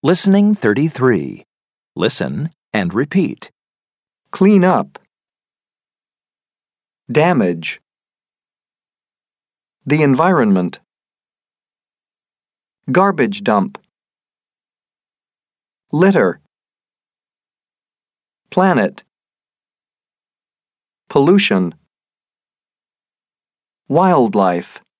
Listening 33. Listen and repeat. Clean up. Damage. The environment. Garbage dump. Litter. Planet. Pollution. Wildlife.